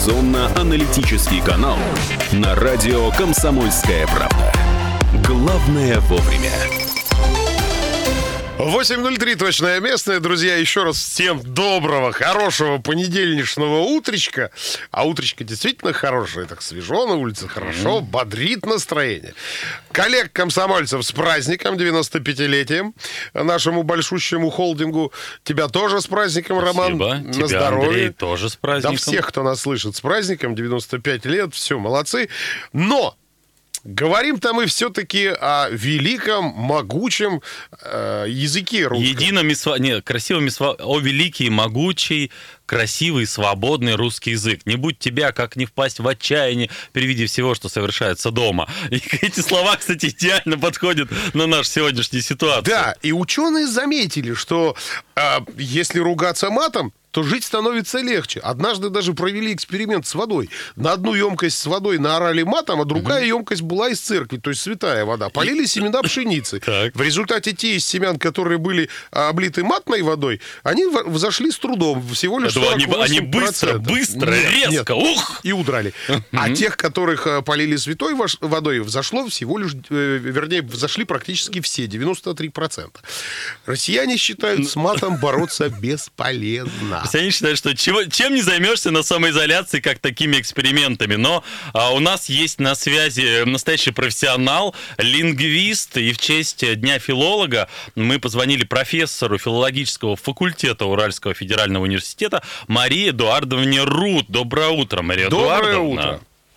Информационно-аналитический канал на радио «Комсомольская правда». Главное вовремя. 8:03 точное местное. Друзья, еще раз всем доброго, хорошего понедельничного утречка. А утречко действительно хорошее. Так свежо на улице, хорошо, бодрит настроение. Коллег-комсомольцев с праздником, 95-летием. Нашему большущему холдингу. Тебя тоже с праздником, Роман. Спасибо. На здоровье. Андрей, тоже с праздником. Да всех, кто нас слышит, с праздником. 95 лет, все, молодцы. Но говорим-то мы все-таки о великом, могучем языке русском. Красивыми словами. О великий, могучий, красивый, свободный русский язык. Не будь тебя, как не впасть в отчаяние при виде всего, что совершается дома. И эти слова, кстати, идеально подходят на нашу сегодняшнюю ситуацию. Да, и ученые заметили, что если ругаться матом, то жить становится легче. Однажды даже провели эксперимент с водой. На одну емкость с водой наорали матом, а другая емкость была из церкви, то есть святая вода. Полили семена пшеницы. В результате те из семян, которые были облиты матной водой, они взошли с трудом. Всего лишь 48%. Они быстро, резко, ух! И удрали. А тех, которых полили святой водой, взошло всего лишь, взошли практически все, 93%. Россияне считают, с матом бороться бесполезно. То есть они считают, что чем не займешься на самоизоляции, как такими экспериментами. Но у нас есть на связи настоящий профессионал, лингвист, и в честь Дня филолога мы позвонили профессору филологического факультета Уральского федерального университета Марии Эдуардовне Рут. Доброе утро, Мария Эдуардовна. Доброе утро.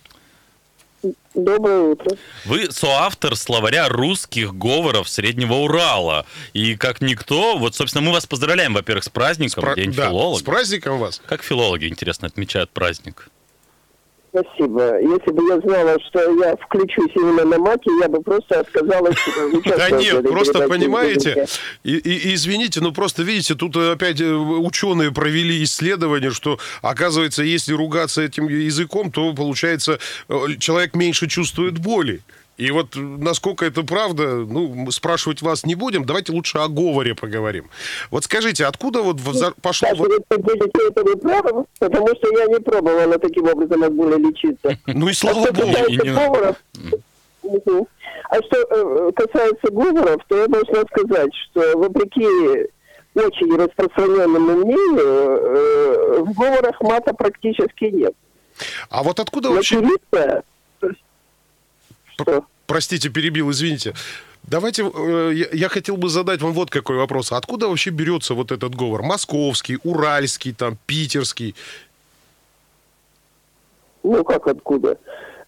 Доброе утро. Вы соавтор словаря русских говоров Среднего Урала. И как никто, вот, собственно, мы вас поздравляем, во-первых, с праздником, День филолога. С праздником вас. Как филологи, интересно, отмечают праздник? Спасибо. Если бы я знала, что я включусь именно на мате, я бы просто отказалась участвовать. Да нет, просто понимаете, и извините, но просто видите, тут опять ученые провели исследование, что, оказывается, если ругаться этим языком, то, получается, человек меньше чувствует боли. И вот насколько это правда, спрашивать вас не будем, давайте лучше о говоре поговорим. Вот скажите, откуда вот пошло... Вы будете этому правым, потому что я не пробовала таким образом от боли лечиться. Ну и слава богу. А что касается говоров, то я должна сказать, что вопреки очень распространенному мнению, в говорах мата практически нет. А вот откуда вообще... Простите, перебил, извините. Давайте, я хотел бы задать вам вот какой вопрос. Откуда вообще берется вот этот говор? Московский, уральский, там, питерский? Ну, как откуда?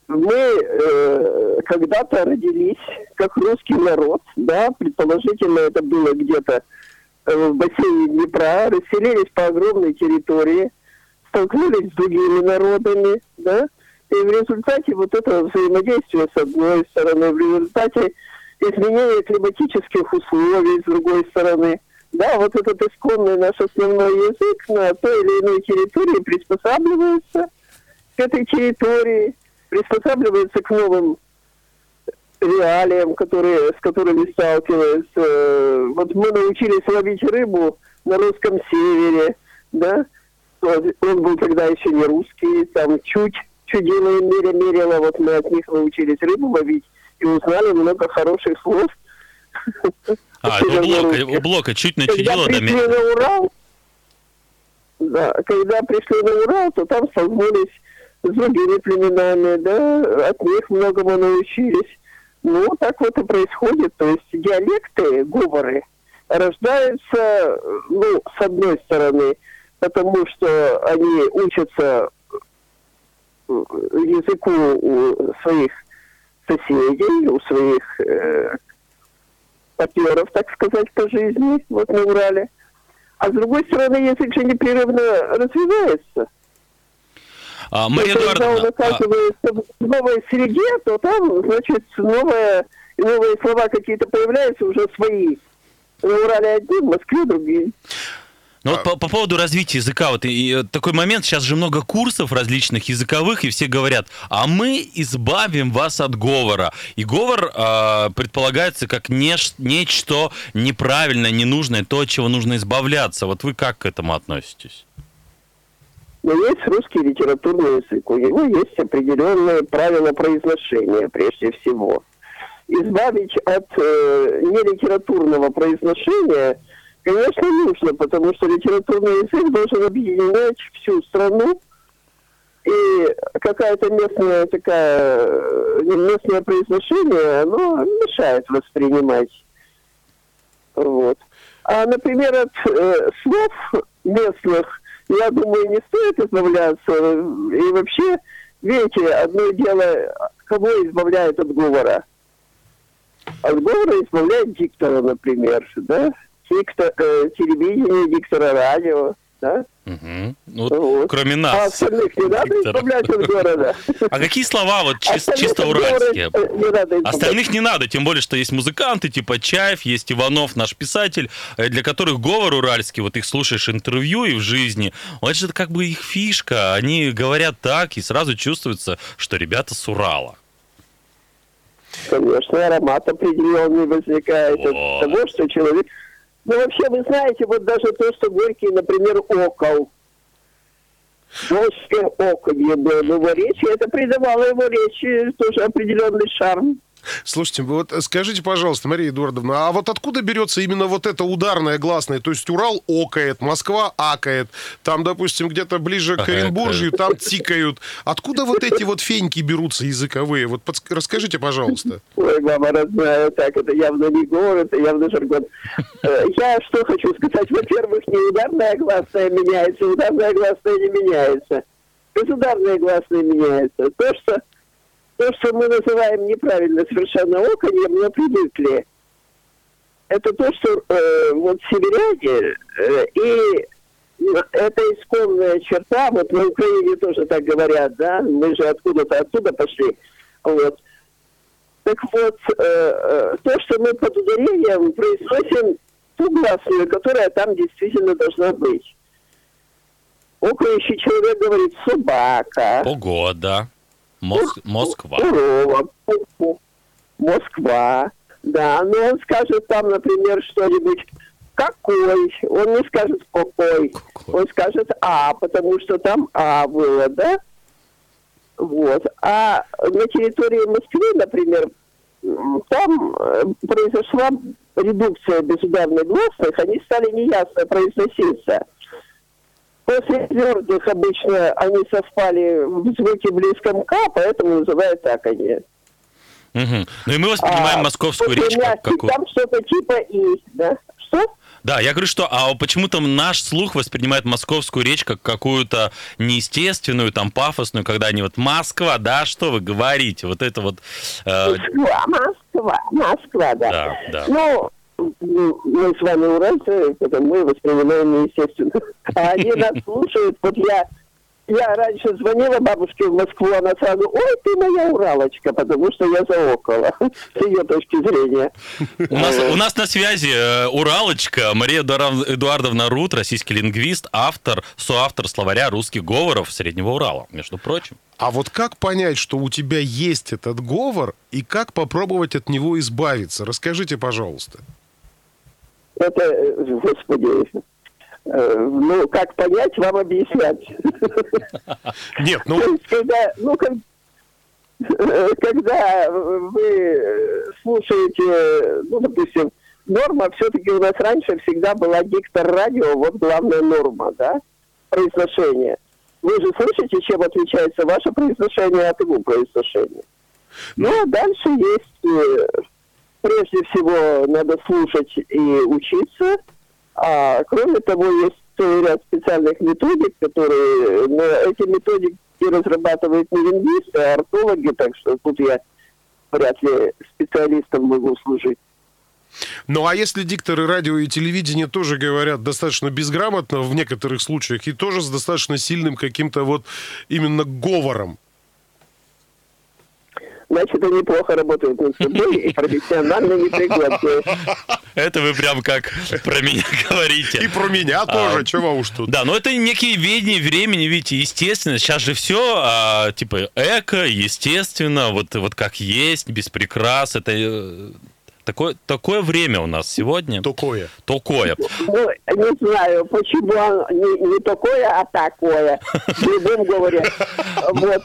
Мы когда-то родились как русский народ, да, предположительно это было где-то в бассейне Днепра, расселились по огромной территории, столкнулись с другими народами, да, и в результате вот этого взаимодействия с одной стороны, в результате изменения климатических условий с другой стороны, да, вот этот исконный наш основной язык на той или иной территории приспосабливается к этой территории, приспосабливается к новым реалиям, с которыми сталкиваются. Вот мы научились ловить рыбу на русском севере, да, он был тогда еще не русский, там чудило и мерило, вот мы от них научились рыбу ловить и узнали много хороших слов. У Блока чуть начудило до мерила. Когда пришли на Урал, то там столкнулись с другими племенами, да, от них многому научились. Ну, так вот и происходит. То есть диалекты, говоры рождаются, с одной стороны, потому что они учатся языку у своих соседей, у своих партнеров, так сказать, по жизни, вот на Урале. А с другой стороны, язык же непрерывно развивается. Мария Когда он оказывается в новой среде, то там, значит, новые слова какие-то появляются, уже свои. На Урале одни, в Москве другие. Ну вот по поводу развития языка, вот и такой момент, сейчас же много курсов различных языковых, и все говорят, а мы избавим вас от говора. И говор предполагается как нечто неправильное, ненужное, то, от чего нужно избавляться. Вот вы как к этому относитесь? Но есть русский литературный язык. У него есть определенные правила произношения, прежде всего. Избавить от нелитературного произношения, конечно, нужно, потому что литературный язык должен объединять всю страну, и какая-то местное произношение, оно мешает воспринимать. Вот. А, например, от слов местных, я думаю, не стоит избавляться. И вообще, видите, одно дело, кого избавляет от говора? От говора избавляет диктора, например, да? Телевидение, диктора радио, да? Угу. Вот. Кроме нас. А остальных не надо избавлять от города. А какие слова вот чисто уральские? Остальных не надо, тем более, что есть музыканты, типа Чаев, есть Иванов, наш писатель, для которых говор уральский, вот их слушаешь интервью и в жизни, вот это как бы их фишка, они говорят так, и сразу чувствуется, что ребята с Урала. Конечно, аромат определенный возникает от того, что человек... Ну, вообще, вы знаете, вот даже то, что Горький, например, окол. Дождь околье было в его речи, это придавало его речи тоже определенный шарм. Слушайте, вот скажите, пожалуйста, Мария Эдуардовна, а вот откуда берется именно вот это ударное гласное? То есть Урал окает, Москва акает, там, допустим, где-то ближе к Оренбуржью, там тикают. Откуда вот эти вот феньки берутся языковые? Вот расскажите, пожалуйста. Ой, мама родная, так, это явно не говор, это явно жаргон. Я что хочу сказать? Во-первых, не ударное гласное меняется, ударное гласное не меняется. Безударное гласное меняется. То, что мы называем неправильно совершенно оконьем, мы привыкли. Это то, что вот северяне, и это исконная черта, вот на Украине тоже так говорят, да, мы же откуда-то оттуда пошли. Вот. Так вот, то, что мы под ударением произносим ту гласную, которая там действительно должна быть. Окающий человек говорит «собака». Погода. Москва. Москва, да. Но он скажет там, например, что-нибудь «какой». Он не скажет «какой». Он скажет «а», потому что там «а» было, да? Вот. А на территории Москвы, например, там произошла редукция безударных гласных, они стали неясно произноситься. После твердых обычно они совпали в звуке близком к, поэтому называют так они. Угу. Ну и мы воспринимаем московскую речь как какую? Там что-то типа «и», да? Что? Да, я говорю, что почему-то наш слух воспринимает московскую речь как какую-то неестественную, там, пафосную, когда они вот «Москва», да, что вы говорите? Вот это вот... Москва, да. Да. Ну, мы с вами уральцы, потому мы воспринимаем неестественно. А они нас слушают. Вот я раньше звонила бабушке в Москву, она сразу: «Ой, ты моя уралочка», потому что я заокала, с ее точки зрения. У нас на связи уралочка Мария Эдуардовна Рут, российский лингвист, соавтор словаря русских говоров Среднего Урала, между прочим. А вот как понять, что у тебя есть этот говор, и как попробовать от него избавиться? Расскажите, пожалуйста. Это, господи... Ну, как понять, вам объяснять. Нет, ну... То есть, когда вы слушаете, ну, допустим, норма, все-таки у нас раньше всегда была диктор радио, вот главная норма, да, произношение. Вы же слышите, чем отличается ваше произношение от его произношения. Ну, а дальше есть, прежде всего, надо слушать и учиться. А кроме того, есть целый ряд специальных методик, которые... Но эти методики разрабатывают не лингвисты, а ортологи, так что тут я вряд ли специалистом могу служить. Ну, а если дикторы радио и телевидения тоже говорят достаточно безграмотно в некоторых случаях и тоже с достаточно сильным каким-то вот именно говором? Значит, они плохо работают над собой и профессионально непригодны. Это вы прям как про меня говорите. И про меня тоже, чего уж тут. Да, но это некие веяния времени, видите, естественно. Сейчас же все, типа, эко, естественно, вот как есть, без прикрас. Это такое время у нас сегодня. Такое. Такое. Ну, не знаю, почему не такое, а такое. В любом говоре. Вот,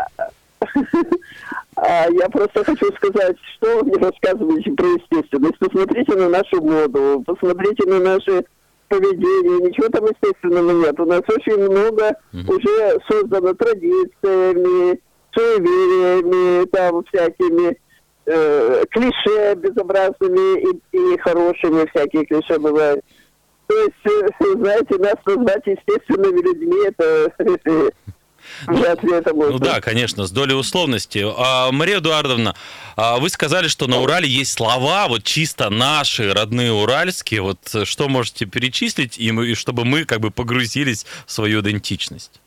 я просто хочу сказать, что вы мне рассказываете про естественность. Посмотрите на нашу моду, посмотрите на наше поведение. Ничего там естественного нет. У нас очень много уже создано традициями, суевериями, там всякими клише безобразными и хорошими, всякие клише бывают. То есть, знаете, нас назвать естественными людьми, это... Ну да, конечно, с долей условности. Мария Эдуардовна, вы сказали, что на Урале есть слова, вот чисто наши, родные уральские. Вот что можете перечислить, и чтобы мы как бы погрузились в свою идентичность?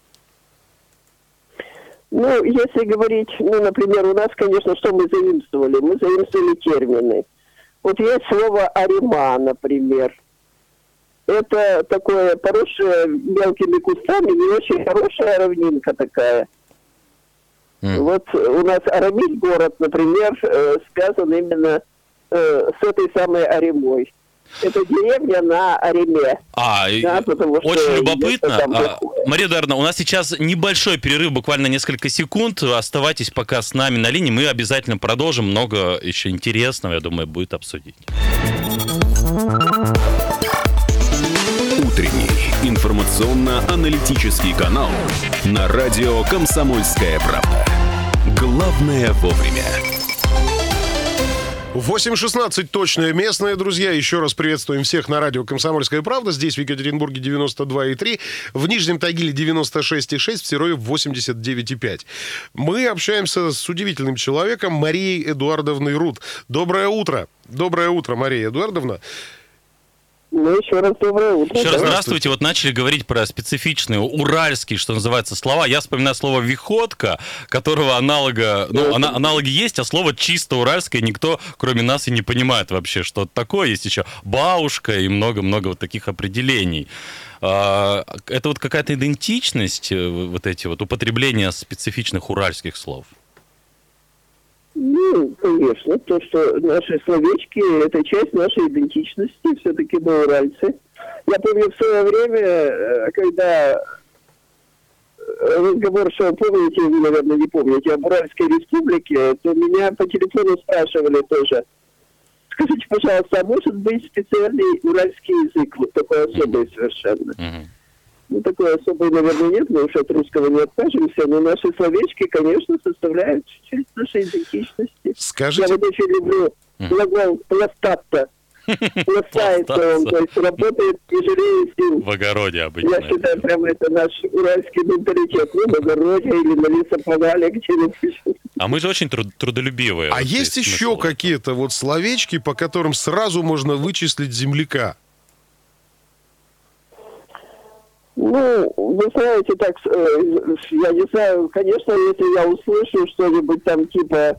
Ну, если говорить, например, у нас, конечно, что мы заимствовали? Мы заимствовали термины. Вот есть слово «арима», например. Это такое поросшее мелкими кустами, не очень хорошая равнинка такая. Вот у нас Арамиль город, например, связан именно с этой самой Аримой. Это деревня на Ариме. Да, очень любопытно. Мария Эдуардовна, у нас сейчас небольшой перерыв, буквально несколько секунд. Оставайтесь пока с нами на линии. Мы обязательно продолжим. Много еще интересного, я думаю, будет обсудить. Утренний информационно-аналитический канал на радио «Комсомольская правда». Главное вовремя. 8:16 точное местное, друзья. Еще раз приветствуем всех на радио «Комсомольская правда». Здесь в Екатеринбурге 92,3, в Нижнем Тагиле 96,6, в Серове 89,5. Мы общаемся с удивительным человеком Марией Эдуардовной Рут. Доброе утро. Доброе утро, Мария Эдуардовна. Ну, еще раз доброе утро. Еще раз здравствуйте. Вот начали говорить про специфичные уральские, что называется, слова. Я вспоминаю слово «виходка», которого аналоги есть, а слово чисто уральское никто, кроме нас, и не понимает вообще, что это такое. Есть еще бабушка и много-много вот таких определений. Это вот какая-то идентичность, вот эти вот употребления специфичных уральских слов? Ну, конечно, то, что наши словечки – это часть нашей идентичности, все-таки мы уральцы. Я помню в свое время, когда разговор шел, помните, вы, наверное, не помните, об Уральской республике, то меня по телефону спрашивали тоже: скажите, пожалуйста, а может быть специальный уральский язык, вот такой особый совершенно? Ну, такой особой, наверное, нет, мы уж от русского не откажемся, но наши словечки, конечно, составляют часть нашей идентичности. Скажите... Я вот очень люблю глагол «пластаться». Пластается он, то есть работает тяжелее сил. В огороде обычно. Я считаю, прямо это наш уральский менталитет. Ну, в огороде или на лесоповале где-нибудь. А мы же очень трудолюбивые. А есть еще какие-то вот словечки, по которым сразу можно вычислить земляка? Ну, вы знаете, так, я не знаю, конечно, если я услышу что-нибудь там типа,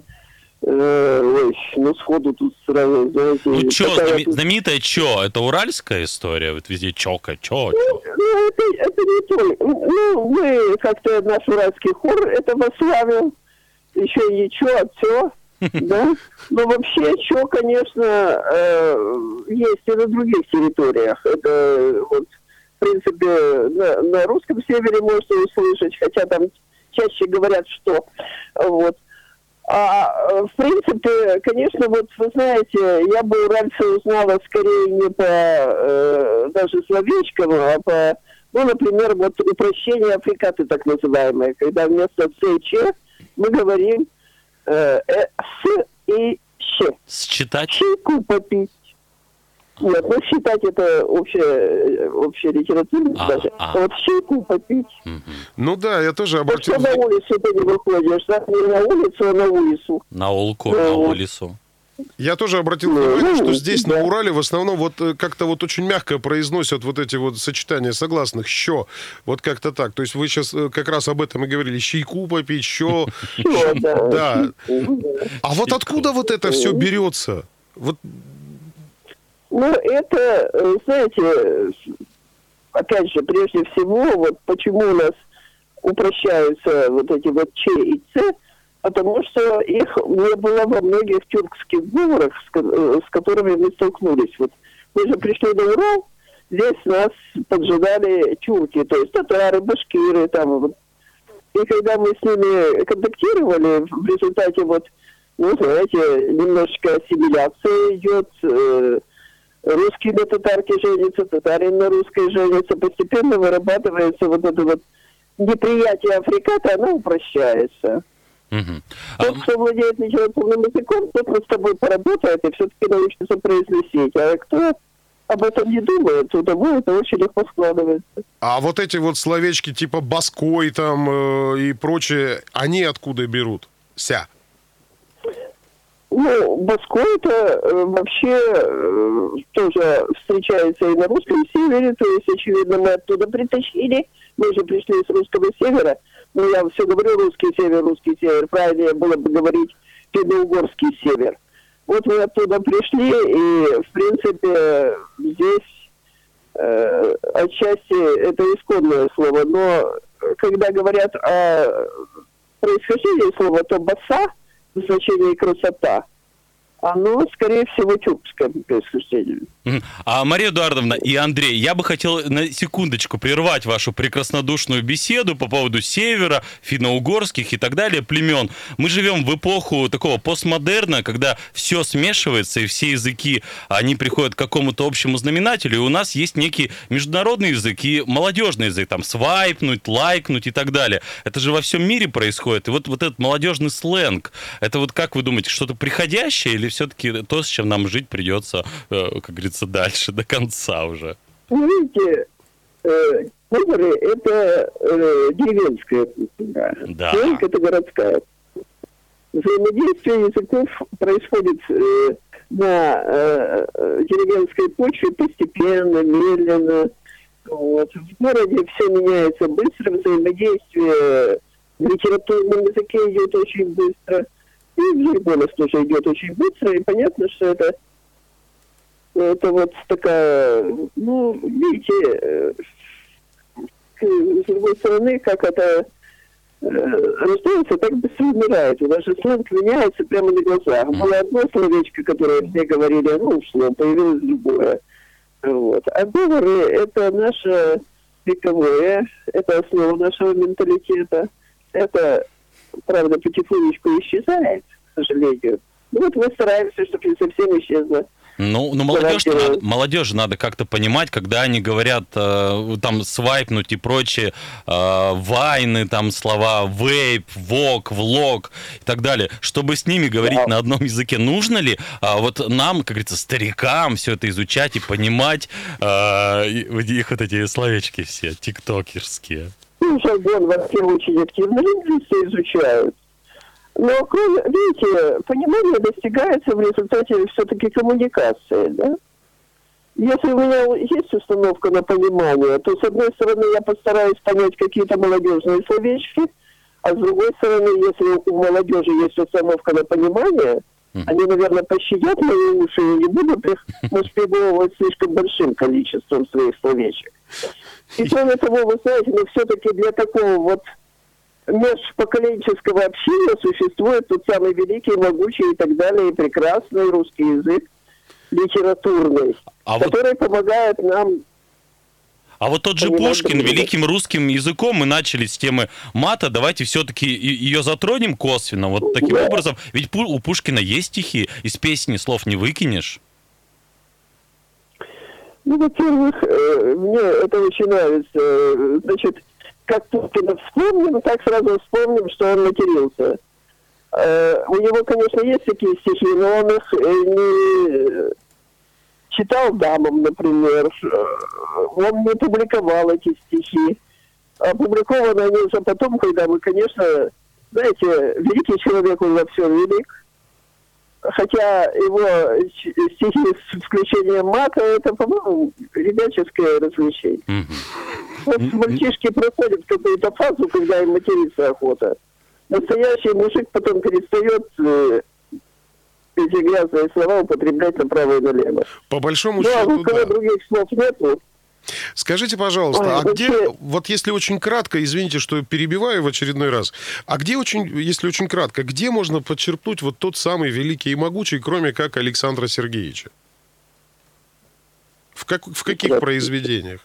сходу тут сразу, знаете... Ну, знаменитое чё? Это уральская история? Вот везде чока, чё? Ну, это не то. Ну, мы как-то, наш уральский хор это восславил. Еще не чё, а цё, да? Но вообще чё, конечно, есть и на других территориях. Это вот... В принципе, на русском севере можно услышать, хотя там чаще говорят, что. Вот. А в принципе, конечно, вот вы знаете, я бы уральца узнала скорее не по даже словечкам, а по, например, вот упрощение африкаты так называемое, когда вместо «ц» и «ч» мы говорим «с» и «щ». Считать? Чайку попить. Нет, считать это общая литература даже. А вот чайку попить. Ну да, я тоже обратил... Вот что на улицу ты не выходишь, да? Не на улицу, а на улицу. На улицу. Я тоже обратил внимание, что здесь на Урале в основном вот как-то вот очень мягко произносят вот эти вот сочетания согласных «що». Вот как-то так. То есть вы сейчас как раз об этом и говорили. Чайку попить, «що». Да. А вот откуда вот это все берется? Вот... Ну, это, знаете, опять же, прежде всего, вот почему у нас упрощаются вот эти вот «ч» и «ц», потому что их не было во многих тюркских говорах, с которыми мы столкнулись. Вот мы же пришли на Урал, здесь нас поджидали тюрки, то есть татары, башкиры, там вот. И когда мы с ними контактировали, в результате вот, ну, знаете, немножечко ассимиляция идет, русский на татарке женится, татарин на русской женится, постепенно вырабатывается вот это вот неприятие африката, оно упрощается. Тот, кто владеет литературным языком, тот вот с тобой поработает и все-таки научится произносить. А кто об этом не думает, то домой это очень легко складывается. А вот эти вот словечки типа «баской» там и прочее, они откуда берут? Ну, «баской» это вообще тоже встречается и на русском севере, то есть, очевидно, мы оттуда притащили. Мы же пришли с русского севера. Но я все говорю русский север. Правильнее было бы говорить финно-угорский север. Вот мы оттуда пришли, и, в принципе, здесь отчасти это исконное слово. Но когда говорят о происхождении слова, то «баса» в значении «красота», оно, скорее всего, тюркское происхождение. А Мария Эдуардовна и Андрей, я бы хотел на секундочку прервать вашу прекраснодушную беседу по поводу севера, финно-угорских и так далее племен. Мы живем в эпоху такого постмодерна, когда все смешивается, и все языки, они приходят к какому-то общему знаменателю, и у нас есть некий международный язык и молодежный язык, там, свайпнуть, лайкнуть и так далее. Это же во всем мире происходит. И вот этот молодежный сленг, это вот как вы думаете, что-то приходящее или все-таки то, с чем нам жить придется, как говорится, дальше, до конца уже? Ну, видите, говоры — это деревенская культура. Да. Сленг — это городская. Взаимодействие языков происходит на деревенской почве постепенно, медленно. Вот. В городе все меняется быстро, взаимодействие в литературном языке идет очень быстро. И в жаргонах тоже идет очень быстро, и понятно, что это вот такая, ну, видите, с другой стороны, как это рождается, так быстро умирает. У нас же сленг меняется прямо на глазах. Было одно словечко, которое все говорили, оно ушло, появилось другое. Вот. А говоры — это наше вековое, это основа нашего менталитета. Это, правда, потихонечку исчезает, к сожалению. Ну вот мы стараемся, чтобы не совсем исчезло. Ну молодежи надо как-то понимать, когда они говорят там свайпнуть и прочие вайны, там слова вейп, вок, влог и так далее, чтобы с ними говорить на одном языке. Нужно ли вот нам, как говорится, старикам все это изучать и понимать их вот эти словечки все тиктокерские? Ну, жаргон вообще очень активно лингвисты изучают. Но, видите, понимание достигается в результате все-таки коммуникации, да? Если у меня есть установка на понимание, то, с одной стороны, я постараюсь понять какие-то молодежные словечки, а с другой стороны, если у молодежи есть установка на понимание, они, наверное, пощадят мои уши и не будут их нашпиговывать слишком большим количеством своих словечек. И кроме того, вы знаете, но все-таки для такого вот межпоколенческого общения существует тот самый великий, могучий и так далее, и прекрасный русский язык, литературный, который помогает нам... А вот тот же Пушкин, великим русским языком, мы начали с темы мата, давайте все-таки ее затронем косвенно, вот таким образом. Ведь у Пушкина есть стихи, из песни слов не выкинешь. Ну, во-первых, мне это очень нравится. Значит, как Пушкина вспомним, так сразу вспомним, что он матерился. У него, конечно, есть такие стихи, но он их не читал дамам, например. Он не публиковал эти стихи. Опубликованы они уже потом, когда мы, конечно, знаете, великий человек, он во всем велик. Хотя его стихи с включением мата, это, по-моему, ребяческое развлечение. Вот мальчишки проходят какую-то фазу, когда им материться охота. Настоящий мужик потом перестает эти грязные слова употреблять направо и налево. По большому счету, да. Когда других слов нету, Скажите, пожалуйста, Ой, где, вот если очень кратко, извините, что перебиваю в очередной раз, а где если очень кратко, где можно подчеркнуть вот тот самый великий и могучий, кроме как Александра Сергеевича? В каких произведениях?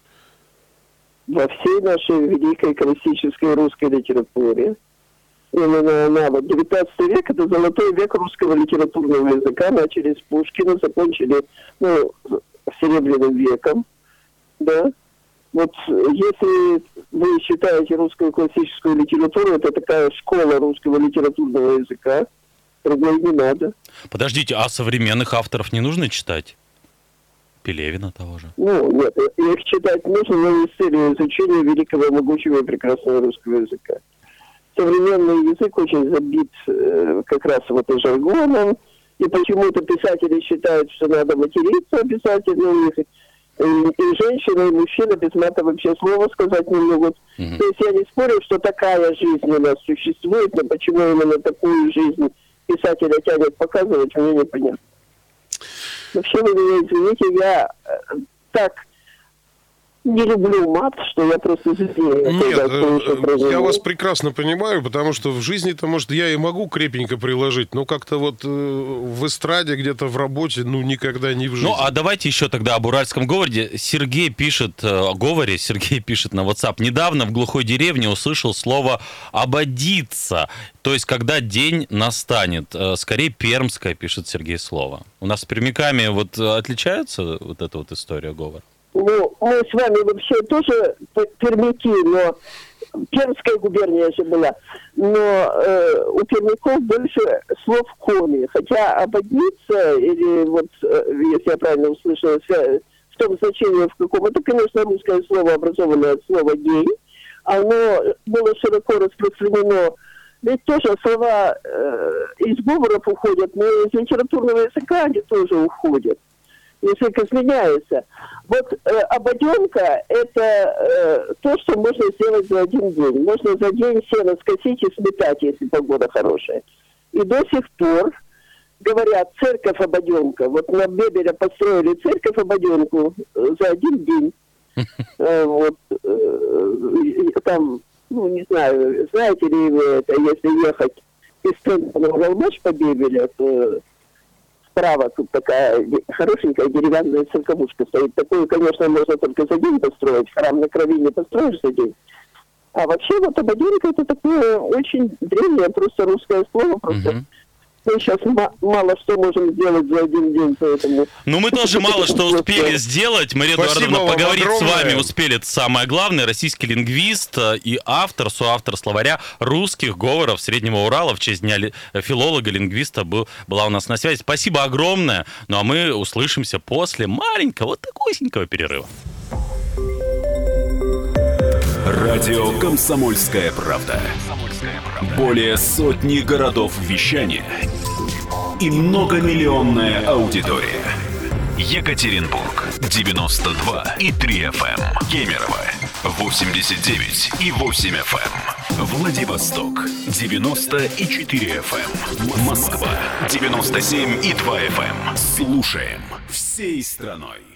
Во всей нашей великой классической русской литературе. Именно она, вот 19 век, это золотой век русского литературного языка. Начали с Пушкина, закончили, Серебряным веком. Да. Вот если вы считаете русскую классическую литературу, это такая школа русского литературного языка, другой не надо. Подождите, а современных авторов не нужно читать? Пелевина того же. Нет, их читать нужно, но не с целью изучения великого, могучего и прекрасного русского языка. Современный язык очень забит как раз вот и жаргоном, и почему-то писатели считают, что надо материться обязательно у них. И женщины, и мужчины без мата вообще слова сказать не могут. То есть я не спорю, что такая жизнь у нас существует, но почему именно такую жизнь писателя тянет показывать, мне непонятно. Вообще, вы меня извините, я так не люблю мат, что я просто злею. Нет, я вас прекрасно понимаю, потому что в жизни-то, может, я и могу крепенько приложить, но как-то вот в эстраде, где-то в работе, никогда не в жизни. А давайте еще тогда об уральском говоре. Сергей пишет на WhatsApp. Недавно в глухой деревне услышал слово «ободиться». То есть, когда день настанет. Скорее, пермское, пишет Сергей, слово. У нас с пермяками вот отличается вот эта вот история говора? Мы с вами вообще тоже пермяки, но Пермская губерния же была, но у пермяков больше слов коми, хотя ободиться, или вот, если я правильно услышала, в том значении, в каком, это, конечно, русское слово, образованное от слова гей, оно было широко распространено, ведь тоже слова из говоров уходят, но из литературного языка они тоже уходят. Язык изменяется. Вот ободенка – это то, что можно сделать за один день. Можно за день сено скосить и сметать, если погода хорошая. И до сих пор говорят церковь-ободенка. Вот на Бебеля построили церковь-ободенку за один день. Там, не знаю, знаете ли вы это, если ехать из центра на Галмаш по Бебеля, то справа тут такая хорошенькая деревянная церковушка стоит. Такую, конечно, можно только за день построить. Храм на крови не построишь за день. А вообще вот ободенка — это такое очень древнее, просто русское слово. Просто мы сейчас мало что можем сделать за один день, поэтому... Мы тоже мало что успели сделать. Мария Эдуардовна, поговорить с вами успели. Это самое главное. Российский лингвист и соавтор словаря русских говоров Среднего Урала в честь Дня филолога-лингвиста была у нас на связи. Спасибо огромное. А мы услышимся после маленького, вот такого перерыва. Радио «Комсомольская правда». Более сотни городов вещания и многомиллионная аудитория. Екатеринбург 92,3 FM. Кемерово 89,8 FM. Владивосток 90,4 FM. Москва 97,2 FM. Слушаем всей страной.